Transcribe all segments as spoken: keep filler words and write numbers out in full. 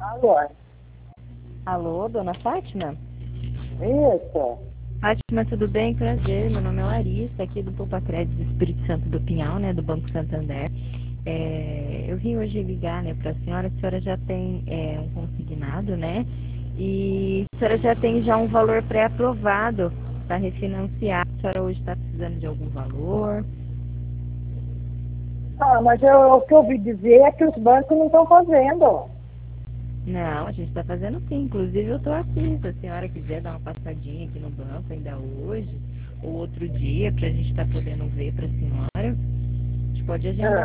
Alô? Alô, dona Fátima? Isso. Fátima, tudo bem? Prazer, meu nome é Larissa, aqui do Poupa Crédito do Espírito Santo do Pinhal, né, do Banco Santander. É, eu vim hoje ligar, né, para a senhora, a senhora já tem é, um consignado, né, e a senhora já tem já um valor pré-aprovado para refinanciar. A senhora hoje está precisando de algum valor? Ah, mas eu, o que eu ouvi dizer é que os bancos não estão fazendo. Não, a gente está fazendo sim. Inclusive eu estou aqui. Se a senhora quiser dar uma passadinha aqui no banco ainda hoje, ou outro dia, para a gente estar podendo ver para a senhora, a gente pode agendar. Ah,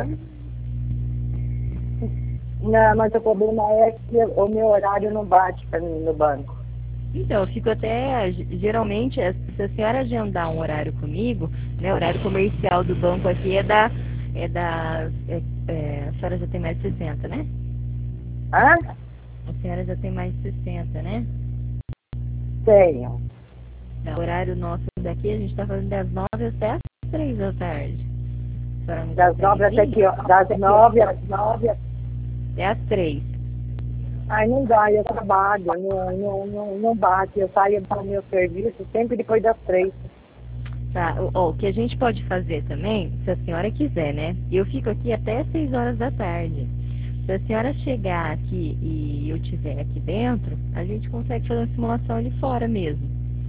não, mas o problema é que o meu horário não bate para mim no banco. Então, eu fico até, geralmente, se a senhora agendar um horário comigo, né, o horário comercial do banco aqui é da, é da, é, é, a senhora já tem mais de sessenta, né? Hã? A senhora já tem mais de sessenta, né? Tenho. O horário nosso daqui, a gente está fazendo das nove até as três da tarde. A senhora não Das consegue nove até vir? que ó, das nove às nove. É às três. Ai, não dá, eu trabalho, não, não, não, não bate. Eu saio do meu serviço sempre depois das três. Tá, o, o que a gente pode fazer também, se a senhora quiser, né? Eu fico aqui até seis horas da tarde. Se a senhora chegar aqui e eu estiver aqui dentro, a gente consegue fazer uma simulação ali fora mesmo.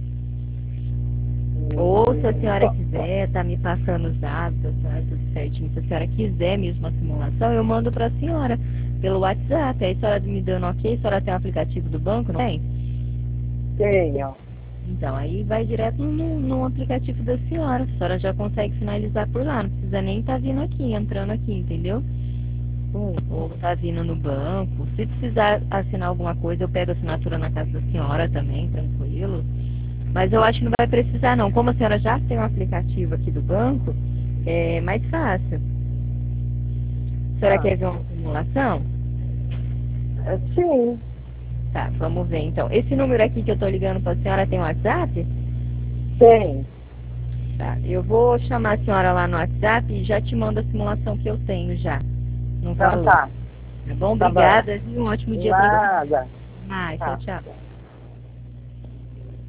Ou se a senhora quiser, tá me passando os dados, a senhora tudo certinho. Se a senhora quiser mesmo uma simulação, eu mando para a senhora pelo WhatsApp. Aí a senhora me dando ok, a senhora tem o aplicativo do banco, não tem? Tenho. Então, aí vai direto no, no aplicativo da senhora. A senhora já consegue finalizar por lá. Não precisa nem estar tá vindo aqui, entrando aqui, entendeu? Hum. Ou tá vindo no banco. Se precisar assinar alguma coisa, eu pego a assinatura na casa da senhora também, tranquilo. Mas eu acho que não vai precisar não. Como a senhora já tem um aplicativo aqui do banco, é mais fácil. A senhora Ah. quer ver uma simulação? É, sim. Tá, vamos ver então. Esse número aqui que eu tô ligando pra senhora tem WhatsApp? Tem. Tá, eu vou chamar a senhora lá no WhatsApp e já te mando a simulação que eu tenho já. No Então valor. tá. Tá bom? Tá bom. Obrigada e um ótimo dia pra você. Nada. Ah, tchau, Tá. tchau.